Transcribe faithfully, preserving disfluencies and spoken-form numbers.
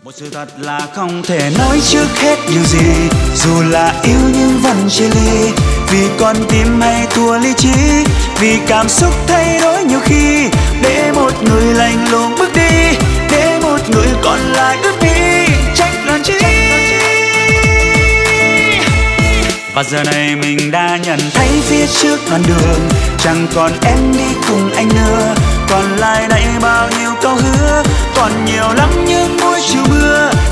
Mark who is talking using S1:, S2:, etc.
S1: Một sự thật là không thể nói trước hết điều gì, dù là yêu nhưng vẫn chia ly, vì con tim hay thua lý trí, vì cảm xúc thay đổi nhiều khi. Để một người lạnh lùng bước đi, để một người còn lại ướt đi, trách làm chi. Và giờ này mình đã nhận thấy phía trước đoạn đường chẳng còn em đi cùng anh nữa, còn lại đây bao nhiêu câu hứa, còn nhiều lắm những buổi chiều mưa.